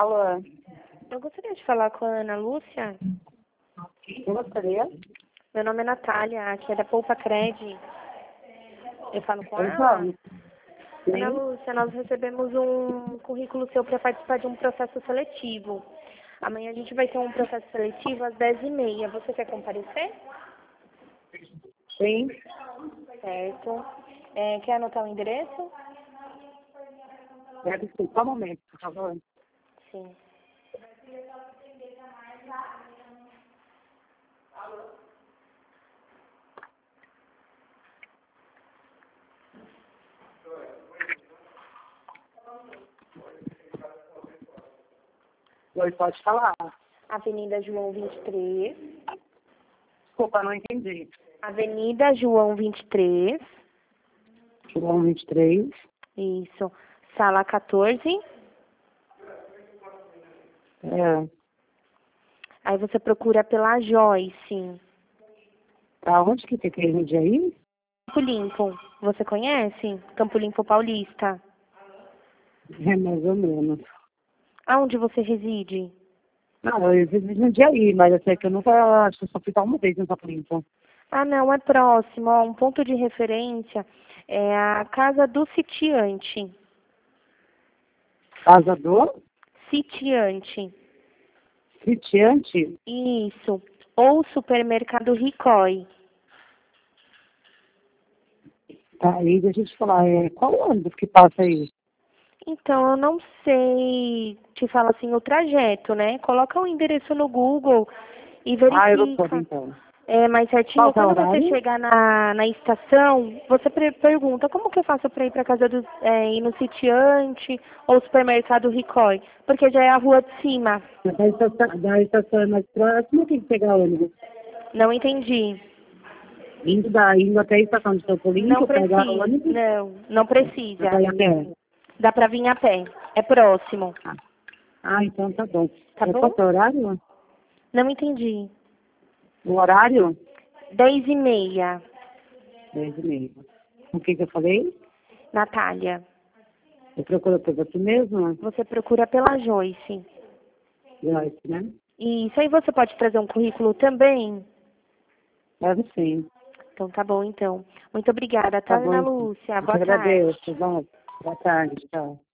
Alô, Eu gostaria de falar com a Ana Lúcia. eu gostaria. Meu nome é Natália, aqui é da Poupa Cred. Eu falo com ela? Então, Ana sim, Lúcia, nós recebemos um currículo seu para participar de um processo seletivo. Amanhã a gente vai ter um processo seletivo às 10h30. Você quer comparecer? sim. Certo. Quer anotar o endereço? Deve ser só um momento, por favor. Sim. Oi, pode falar. Avenida João 23. Desculpa, não entendi. Avenida João 23. João 23. Isso. Sala 14. É, Aí você procura pela Joyce. pra onde que fica aí no dia aí? Campo Limpo. Você conhece? Campo Limpo Paulista. É, mais ou menos. Aonde você reside? Não, eu vivo no dia aí, mas eu sei que eu nunca, acho que eu só fui dar uma vez no Papo Limpo. Ah, não, é próximo. Ó, um ponto de referência é a Casa do Sitiante. Casa do Sitiante. Sitiante? Isso. Ou Supermercado Ricói. Tá aí, deixa eu te falar, qual ônibus que passa aí? Então, eu não sei te falar assim o trajeto, né? Coloca o endereço no Google e Aeroporto, verifica. então. É, mais certinho, Qual que é o quando você horário? chegar na estação, você pergunta como que eu faço para ir para casa do ir no sitiante ou supermercado Ricói, porque já é a rua de cima. Da estação é mais próxima, tem que pegar ônibus. Não entendi. Indo até a estação de Campo Não Limpo, pegar precisa. ônibus, Não precisa. vai a pé. Dá para vir a pé. É próximo. Então tá bom. Tá bom? Qual que é o horário? Não entendi. O horário? 10h30. 10h30. O que eu falei? Natália. Eu procuro por você mesmo? Você procura pela Joyce. Joyce, né? Isso aí você pode trazer um currículo também? Deve sim. Então tá bom, então. Muito obrigada, tá, Tá bom, Ana então. Lúcia? Eu te Boa tarde. agradeço. Boa tarde, tchau.